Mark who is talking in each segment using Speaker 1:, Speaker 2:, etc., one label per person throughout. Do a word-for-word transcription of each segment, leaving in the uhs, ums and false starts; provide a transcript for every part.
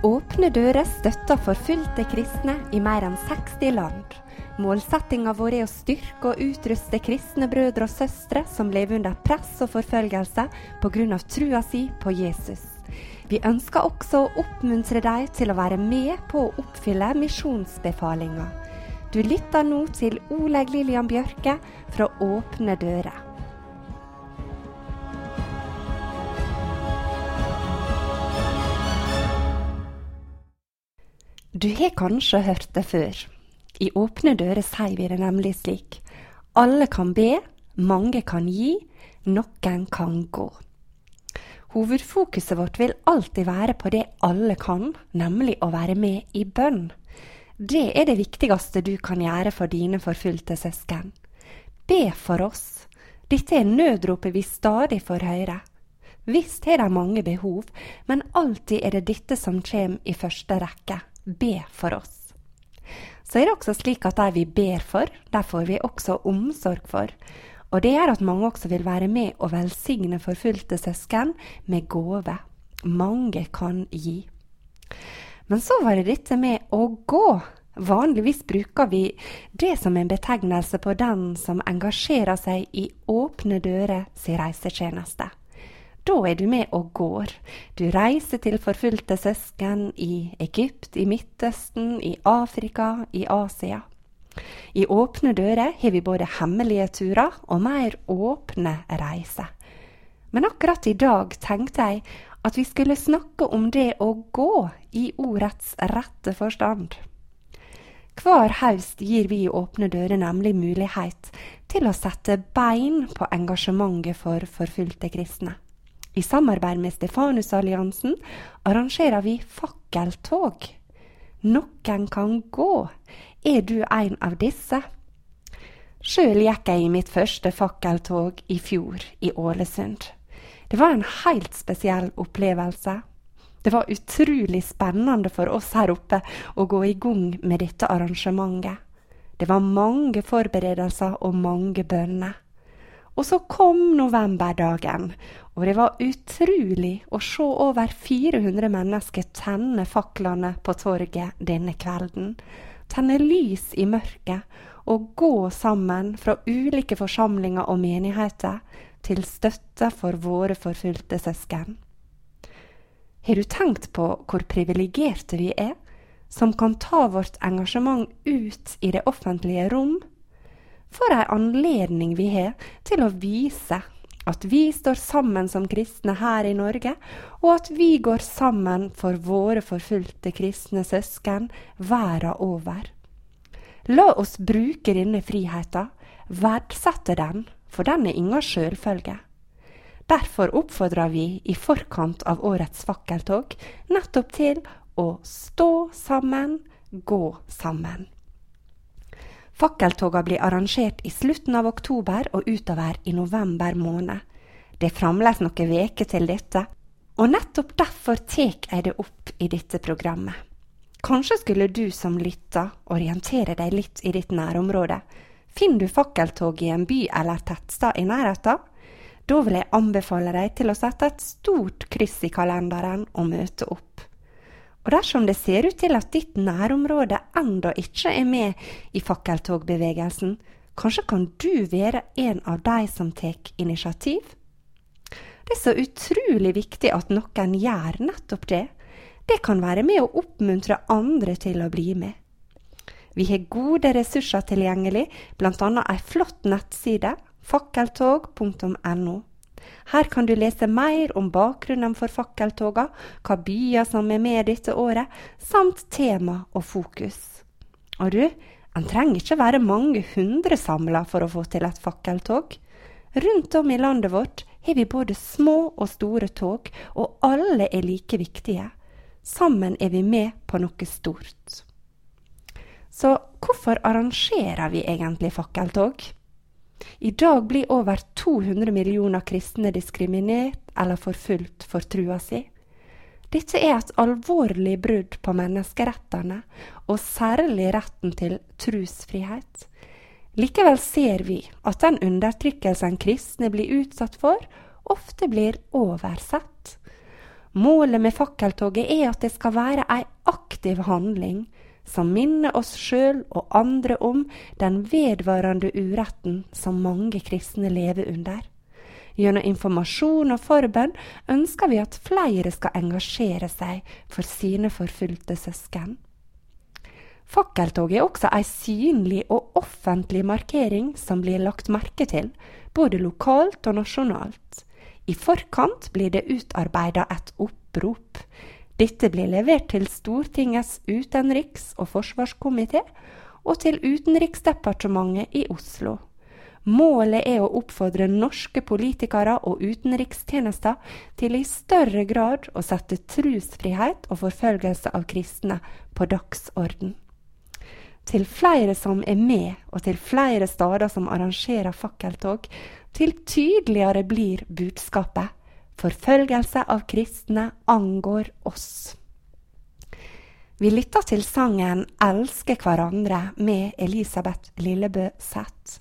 Speaker 1: Åpne dører støtter forfulgte kristne i mer enn seksti land. Målsettingen vår er å styrke og utruste kristne brødre og søstre som lever under press og forfølgelse på grunn av trua si på Jesus. Vi ønsker også å oppmuntre deg til å være med på å oppfylle misjonsbefalinga. Du lytter nå til Oleg Lillian Bjørke fra Åpne dører. Du har kanskje hørt det før. I Åpne dører sier vi det nemlig slik: alle kan be, mange kan gi, noen kan gå. Hovedfokuset vårt vil alltid være på det alle kan, nemlig å være med i bønn. Det er det viktigste du kan gjøre for dine forfulgte søsken. Be for oss. Dette er nødropet vi stadig får høre. Visst har de mange behov, men alltid er det dette som kommer i første rekke. Be for oss. Så er det også slik at de vi ber for, der får vi også omsorg for. Og det gjør at mange også vil være med og velsigne forfulgte søsken med gåve. Mange kan gi. Men så var det dette med å gå. Vanligvis bruker vi det som en betegnelse på den som engasjerer seg i Åpne dører sin reisetjeneste. Da er du med og går. Du reiser til forfulgte søsken i Egypt, i Midtøsten, i Afrika, i Asia. I Åpne dører har vi både hemmelige turer og mer åpne reiser. Men akkurat i dag tenkte jeg at vi skulle snakke om det å gå i ordets rette forstand. Hver høst gir vi i Åpne dører nemlig mulighet til å sette bein på engasjementet for forfulgte kristne. I samarbeid med Stefanusalliansen arrangerer vi fakkeltog. Noen kan gå. Er du en av disse? Selv gikk jeg i mitt første fakkeltog i fjor i Ålesund. Det var en helt spesiell opplevelse. Det var utrolig spennende for oss her oppe å gå i gang med dette arrangementet. Det var mange forberedelser og mange bønner. Og så kom novemberdagen, og det var utrolig å se over fire hundre mennesker tenne faklene på torget denne kvelden. Tenne lys i mørket og gå sammen fra ulike forsamlinger og menigheter til støtte for våre forfulgte søsken. Har du tenkt på hvor privilegerte vi er, som kan ta vårt engasjement ut i det offentlige rom? For en anledning vi har til å vise at vi står sammen som kristne her i Norge, og at vi går sammen for våre forfulgte kristne søsken verden over. La oss bruke denne friheten, verdsette den, for den er ingen selvfølge. Derfor oppfordrer vi i forkant av årets fakkeltog nettopp til å stå sammen, gå sammen. Fakkeltoga blir arrangert i slutten av oktober og utover i november måned. Det er fremdeles noen veker til dette, og nettopp derfor tek jeg det opp i dette programmet. Kanskje skulle du som lytter orientere deg litt i ditt nærområde. Finner du fakkeltog i en by eller tettstad i nærheten? Da vil jeg anbefale deg til å sette et stort kryss i kalenderen og møte opp. Og dersom det ser ut til at ditt nærområde enda ikke er med i fakkeltogbevegelsen, kanskje kan du være en av de som tek initiativ? Det er så utrolig viktig at noen gjør nettopp det. Det kan være med å oppmuntre andre til å bli med. Vi har gode ressurser tilgjengelig, blant annet en flott nettside, fakkeltog punktum no. Her kan du lese mer om bakgrunnen for fakkeltoga, hva byer som er med dette året, samt tema og fokus. Og du, en trenger ikke være mange hundre samlet for å få til et fakkeltog. Rundt om i landet vårt har vi både små og store tog, og alle er like viktige. Sammen er vi med på noe stort. Så hvorfor arrangerer vi egentlig fakkeltog? I dag blir over to hundre millioner kristne diskriminert eller forfulgt for trua si. Dette er et alvorlig brudd på menneskerettene, og særlig retten til trosfrihet. Likevel ser vi at den undertrykkelsen kristne blir utsatt for, ofte blir oversett. Målet med fakkeltoget er at det skal være en aktiv handling, som minner oss selv og andre om den vedvarende uretten som mange kristne lever under. Gjennom informasjon og forbønn ønsker vi at flere skal engasjere seg for sine forfulgte søsken. Fakkeltoget er også en synlig og offentlig markering som blir lagt merke til, både lokalt og nasjonalt. I forkant blir det utarbeidet et opprop. Dette blir levert til Stortingets utenriks- og forsvarskomité og til Utenriksdepartementet i Oslo. Målet er å oppfordre norske politikere og utenrikstjenester til i større grad å sette trosfrihet og forfølgelse av kristne på dagsorden. Til flere som er med, og til flere steder som arrangerer fakkeltog, til tydeligere blir budskapet: forfølgelse av kristne angår oss. Vi lytter til sangen «Elske hverandre» med Elisabeth Lillebø Seth.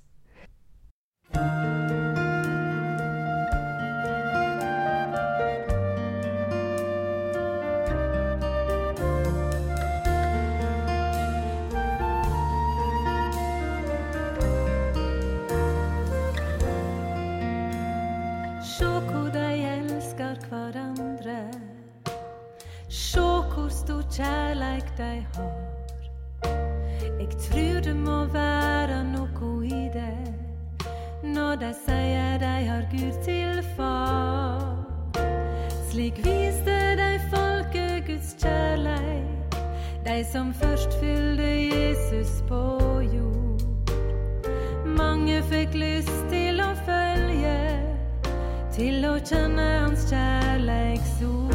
Speaker 2: Sjå hvor de elsker hverandre, sjå hvor stor kjærleik de har. Jeg tror det må være noe i det, når de sier de har Gud til far. Slik viste de folket Guds kjærleik, de som først fyllde Jesus på jord. Mange fikk lyst til å følge, til å kjenne hans kjærleiksord.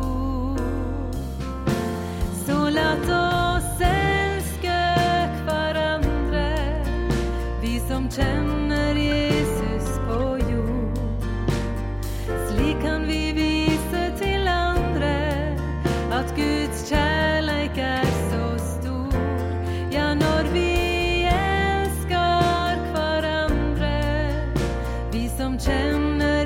Speaker 2: Så lat oss elske hverandre, vi som kjenner Jesus på jord. Slik kan vi vise til andre at Guds kjærleik er så stor. Ja, når vi elsker hverandre, vi som kjenner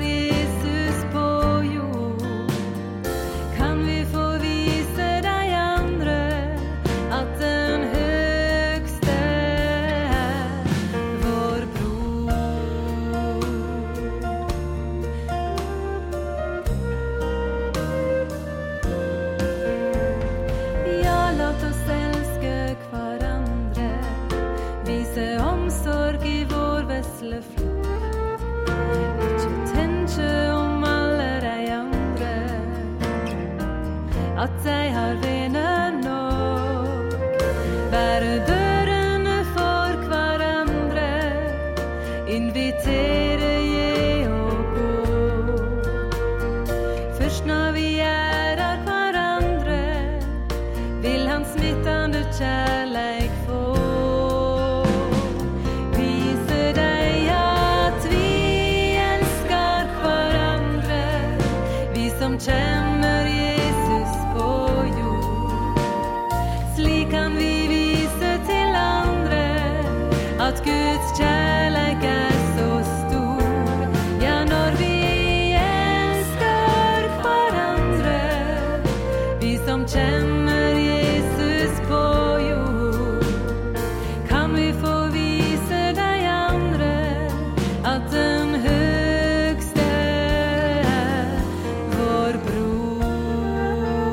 Speaker 2: at de har venner nok. Være dørene for hverandre, invitere je og gå. Først når vi ærer hverandre, vil han smittende kjærleik få. Vise deg at vi elsker hverandre, vi som kjenner at Guds kjærleik er så stor. Ja, når vi elsker hverandre, vi som kjenner Jesus på jord, kan vi få vise de andre at den høgste er vår bror.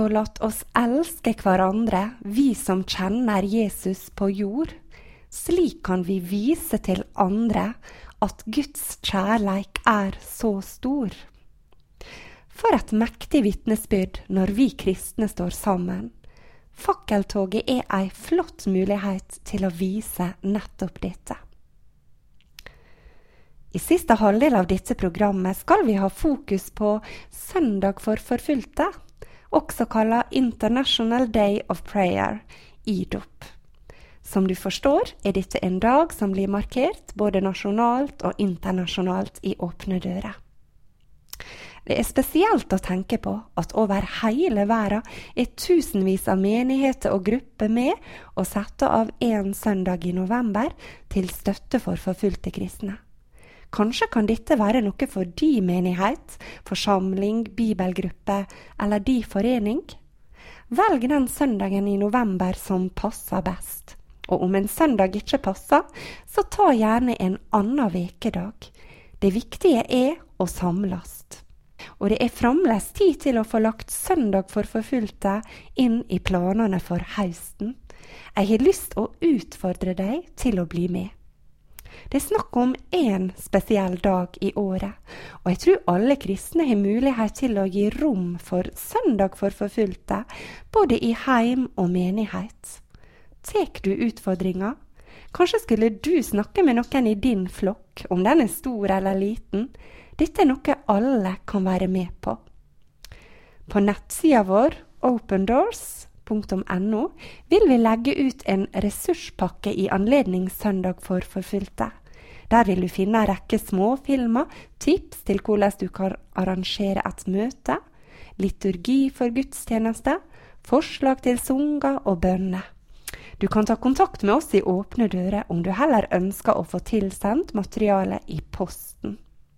Speaker 1: Så lat oss elske hverandre, vi som kjenner Jesus på jord. Slik kan vi vise til andre at Guds kjærleik er så stor. For et mektig vitnesbyrd når vi kristne står sammen. Fakkeltoget er ei flott mulighet til å vise nettopp dette. I siste halvdel av dette programmet skal vi ha fokus på Søndag for forfulgte, også kallet International Day of Prayer, I D O P. Som du forstår er dette en dag som blir markert både nasjonalt og internasjonalt i åpne dører. Det er spesielt å tenke på at over hele verden er tusenvis av menigheter og grupper med å sette av en søndag i november til støtte for forfulgte kristne. Kanskje kan dette være noe for de menighet, forsamling, bibelgruppe eller de forening? Velg den søndagen i november som passer best. Og om en søndag ikke passer, så ta gjerne en annen vekedag. Det viktige er å samles. Og det er fremdeles tid til å få lagt søndag for forfulgte inn i planene for høsten. Jeg har lyst å utfordre deg til å bli med. Det er snakk om en spesiell dag i året, og jeg tror alle kristne har mulighet til å gi rom for søndag for forfulgte, både i heim og menighet. Tek du utfordringa? Kanskje skulle du snakke med noen i din flokk, om den er stor eller liten. Dette er noe alle kan være med på. På nettsida vår, open doors punktum no, vil vi legge ut en ressurspakke i anledning Søndag for forfulgte. Der vil du finne en rekke småfilmer, tips til hvordan du kan arrangere et møte, liturgi for gudstjeneste, forslag til sanger og bønner. Du kan ta kontakt med oss i åpne dører om du heller ønsker å få tilsendt materiale i posten.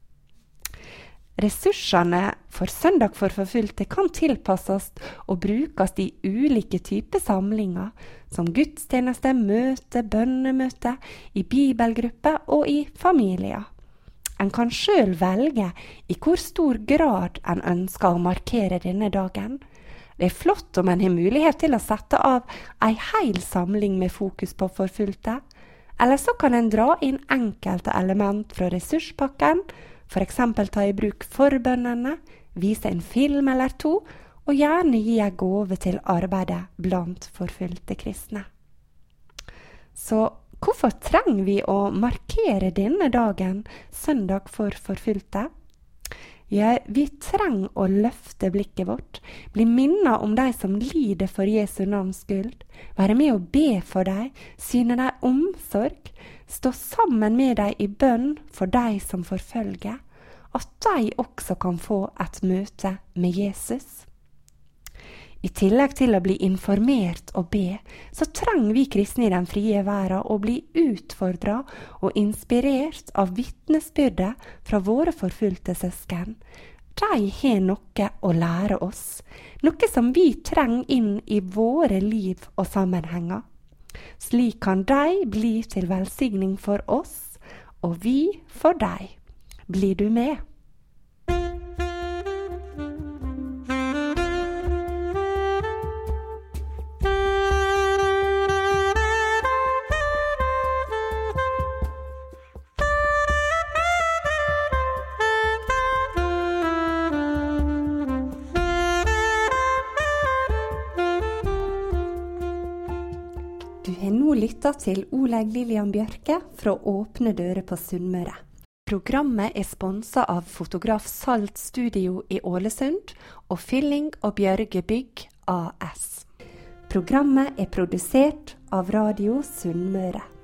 Speaker 1: Ressursene for Søndag for forfulgte kan tilpasses og brukes i ulike typer samlinger, som gudstjeneste, møte, bønnemøte, i bibelgrupper og i familier. En kan selv velge i hvor stor grad en ønsker å markere denne dagen. Det er flott om en har mulighet til å sette av en hel samling med fokus på forfulgte, eller så kan en dra inn enkelte element fra ressurspakken, for eksempel ta i bruk forbønnene, vise en film eller to, og gjerne gi en gave til arbeidet blant forfulgte kristne. Så hvorfor trenger vi å markere denne dagen, Søndag for forfulgte? Ja, vi trenger å løfte blikket vårt, bli minnet om de som lider for Jesu navns skyld, være med og be for dem, syne dem omsorg, stå sammen med dem i bønn for dem som forfølger, at de også kan få et møte med Jesus. I tillegg til å bli informert og be, så trenger vi kristne i den frie verden å bli utfordret og inspirert av vitnesbyrdet fra våre forfulgte søsken. De har noe å lære oss, noe som vi trenger inn i våre liv og sammenhenger. Slik kan de bli til velsigning for oss, og vi for deg. Blir du med? Du har nå lyttet til Oleg Lillian Bjørke fra Åpne dører på Sunnmøre. Programmet er sponset av Fotograf Salt Studio i Ålesund og Fylling og Bjørge Bygg A S. Programmet er produsert av Radio Sunnmøre.